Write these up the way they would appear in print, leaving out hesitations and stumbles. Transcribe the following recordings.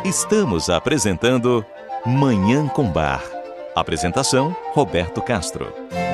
Estamos apresentando Manhã com Bar. Apresentação, Roberto Castro.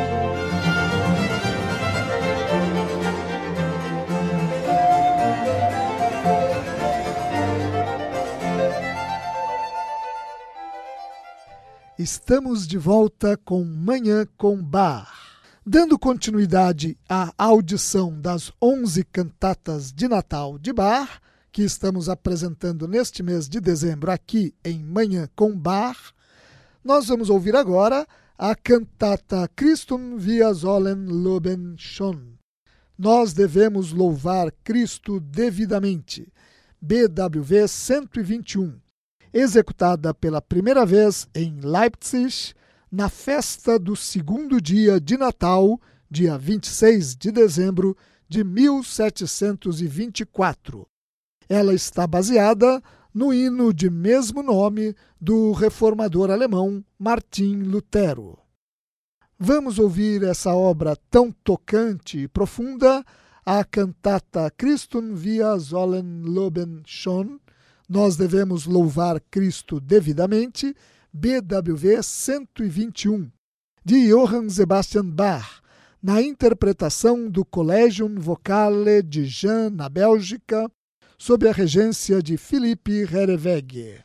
Estamos de volta com Manhã com Bar. Dando continuidade à audição das 11 cantatas de Natal de Bach, que estamos apresentando neste mês de dezembro aqui em Manhã com Bar, nós vamos ouvir agora a cantata Christum wir sollen loben schon. Nós devemos louvar Cristo devidamente, BWV 121, executada pela primeira vez em Leipzig, na festa do segundo dia de Natal, dia 26 de dezembro de 1724. Ela está baseada no hino de mesmo nome do reformador alemão Martim Lutero. Vamos ouvir essa obra tão tocante e profunda, a cantata Christum wir sollen loben schon, Nós devemos louvar Cristo devidamente, BWV 121, de Johann Sebastian Bach, na interpretação do Collegium Vocale de Jean, na Bélgica, sob a regência de Philippe Herreweghe.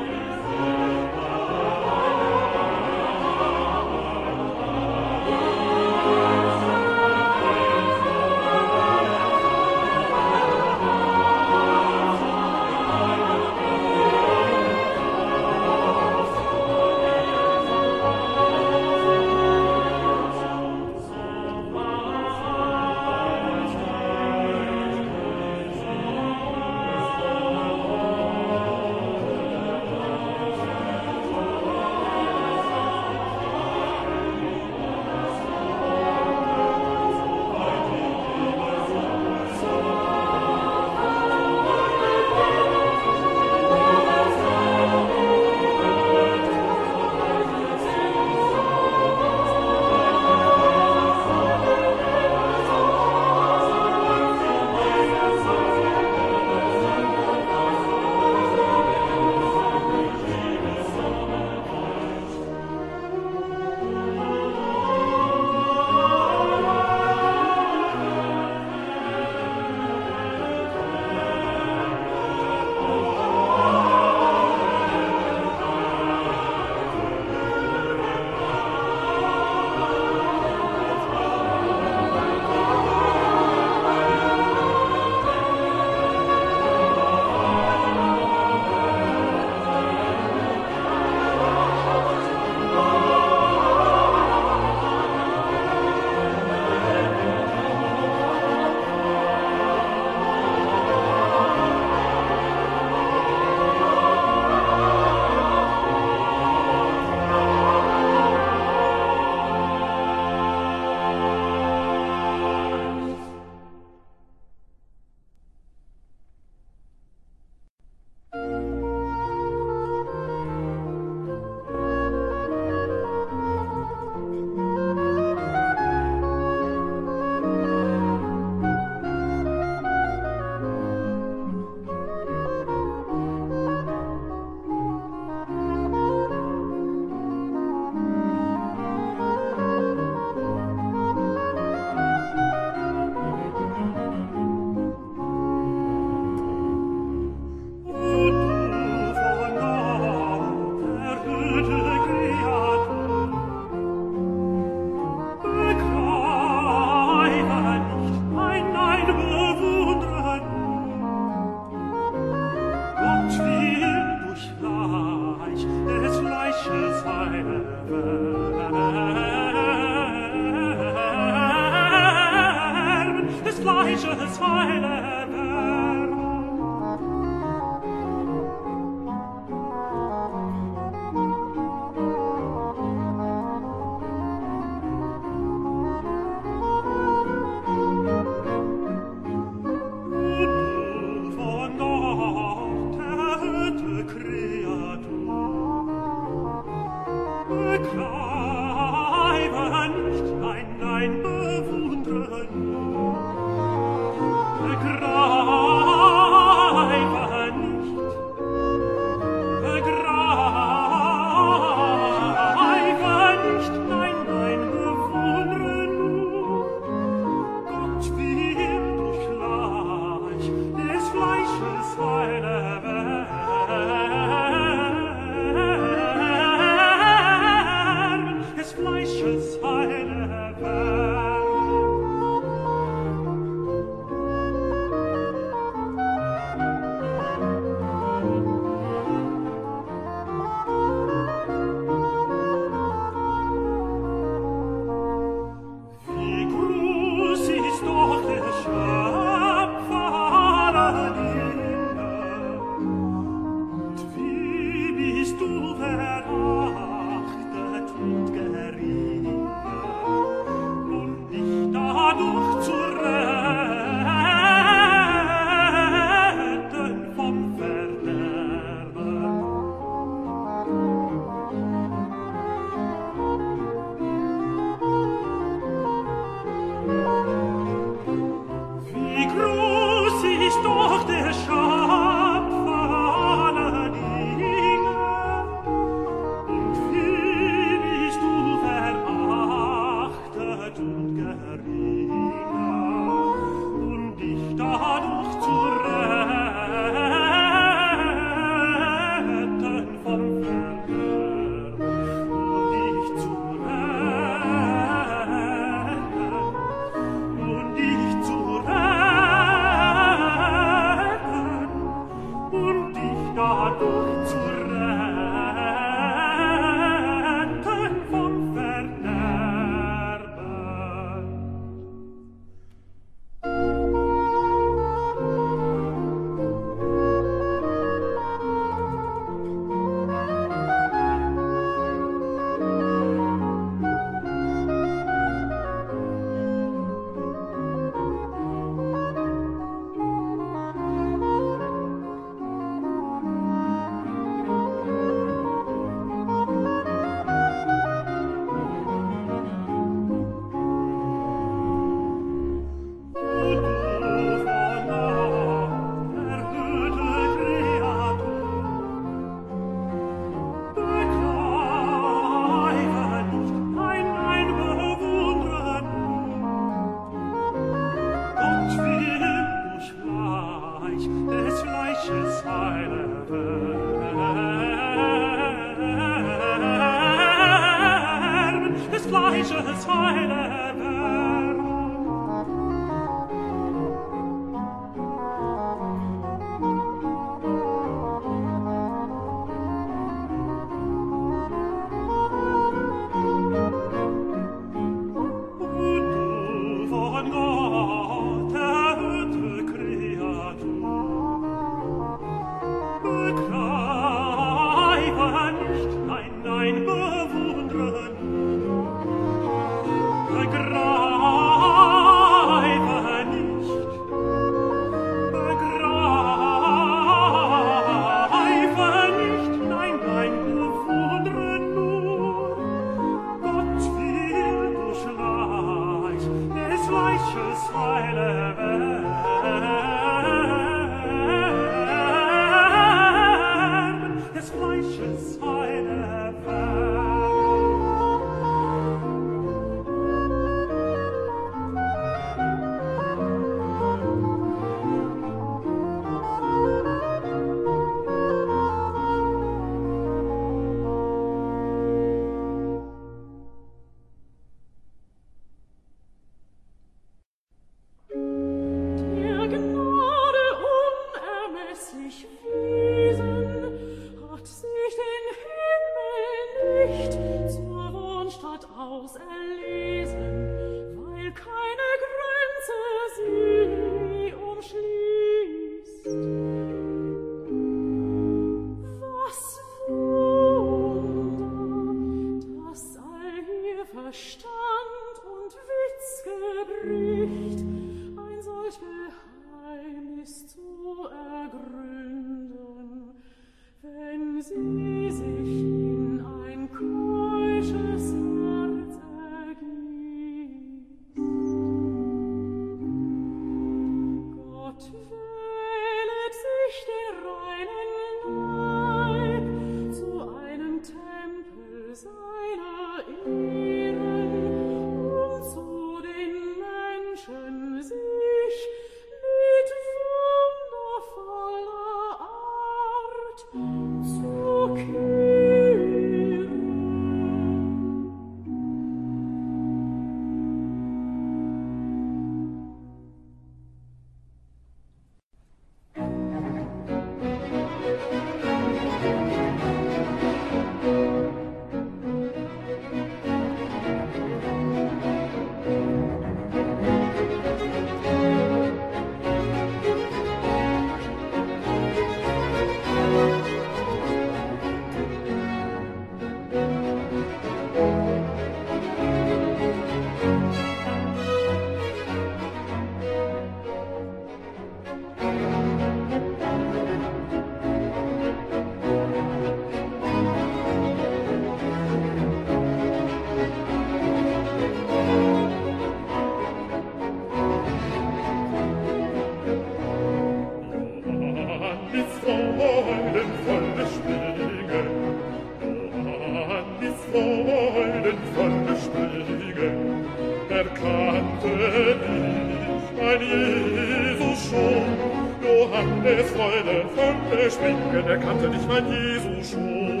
Er kannte dich, mein Jesus, schon.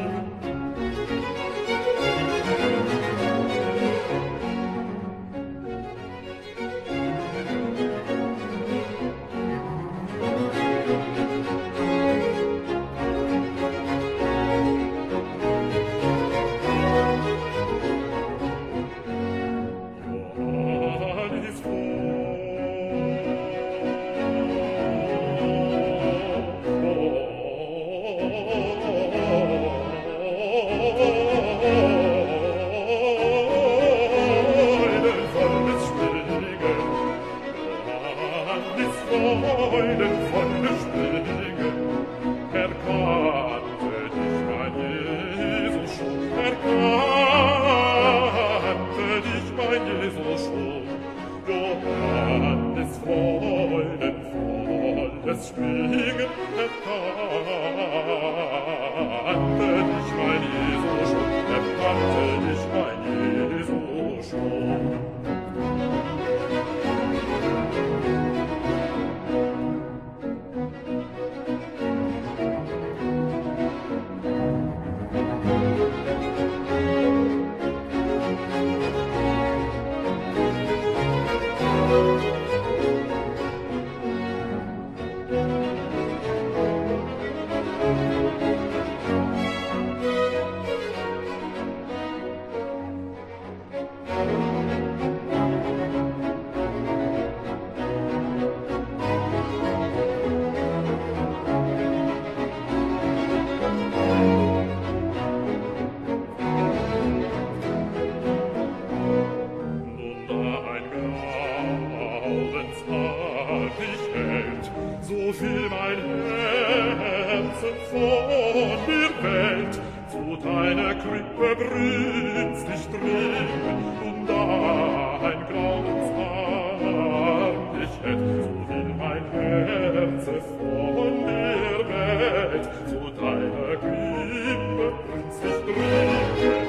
viel mein Herz von der Welt zu deiner Krippe brünst dich dringend, und da ein Glaubensarm dich hätt, so will mein Herz von der Welt zu deiner Krippe brünst dich dringend.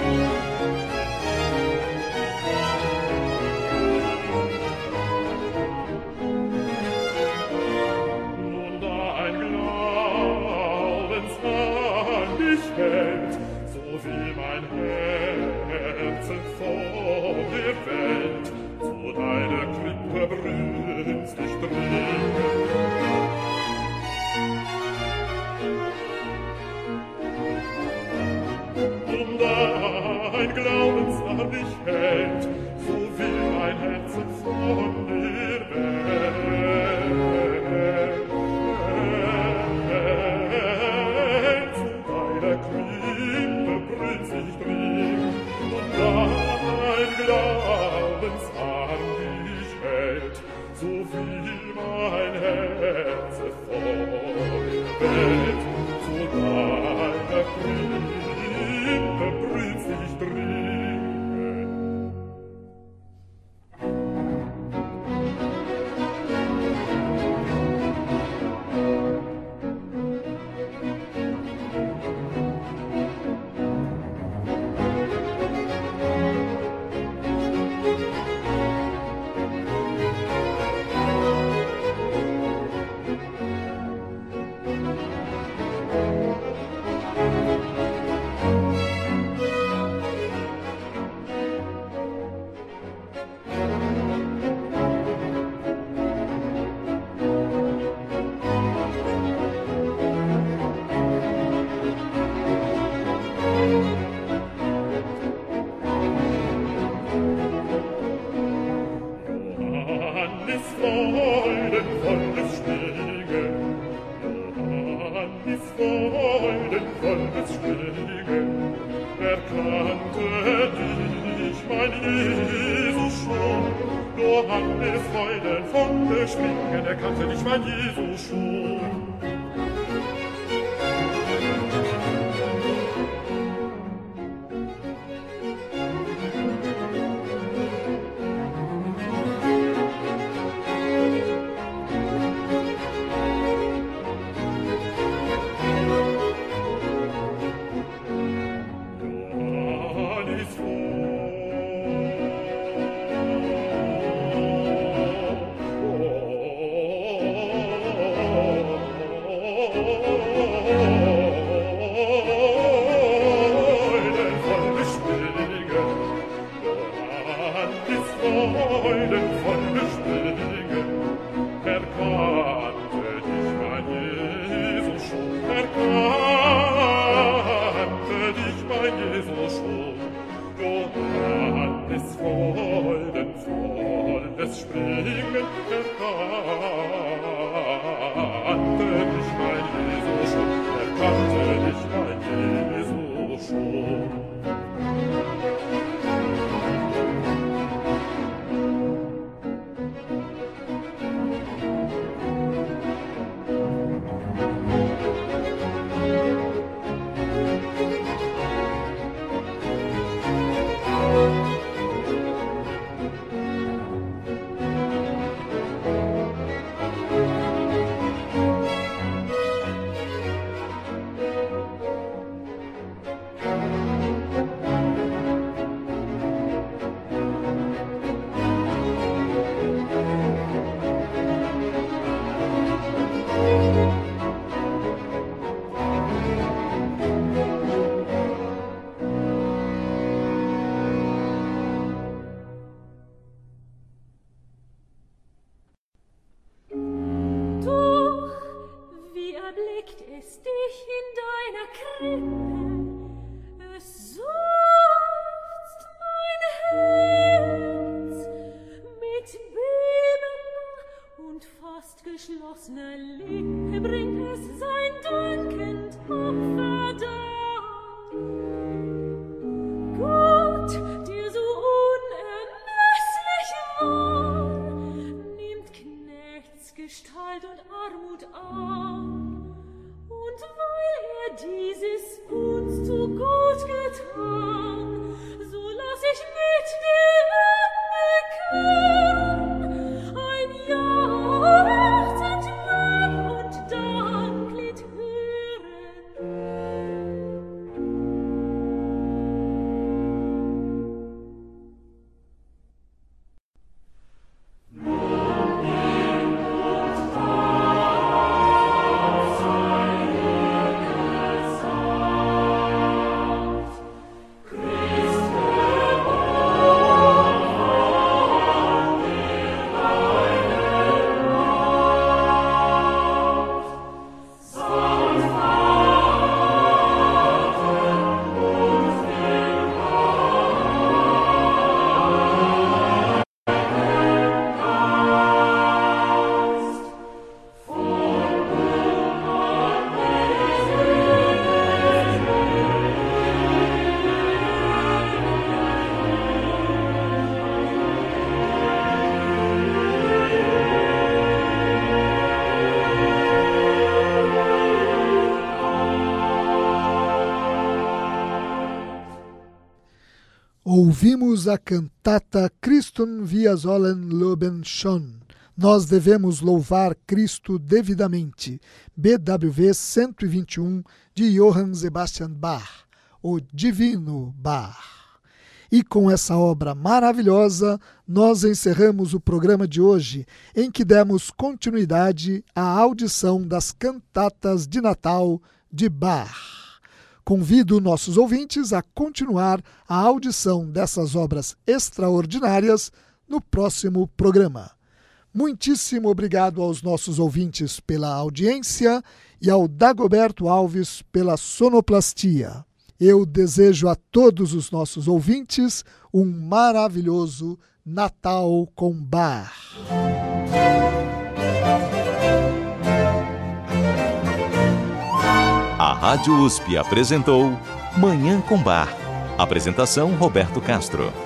So will mein Herz vor der Welt zu deiner Krippe brünstig dringen. Und ein Glaubensarm dich hält, so will mein Herz von der Welt zu deiner Krippe brünstig dringen. Und ein Glaubensarm dich hält, so will mein Herz von der Welt zu deiner Krippe brünstig dringen. Erkannte dich mein Jesus schon. Geschlossene Lippe bringt es sein dankend Opfer dar. Gott, der so unermesslich war, nimmt Knechtsgestalt und Armut Ouvimos a cantata Christum wir sollen loben schon. Nós devemos louvar Cristo devidamente. BWV 121 de Johann Sebastian Bach, o Divino Bach. E com essa obra maravilhosa, nós encerramos o programa de hoje, em que demos continuidade à audição das cantatas de Natal de Bach. Convido nossos ouvintes a continuar a audição dessas obras extraordinárias no próximo programa. Muitíssimo obrigado aos nossos ouvintes pela audiência e ao Dagoberto Alves pela sonoplastia. Eu desejo a todos os nossos ouvintes um maravilhoso Natal com Bach. A Rádio USP apresentou Manhã com Bar. Apresentação Roberto Castro.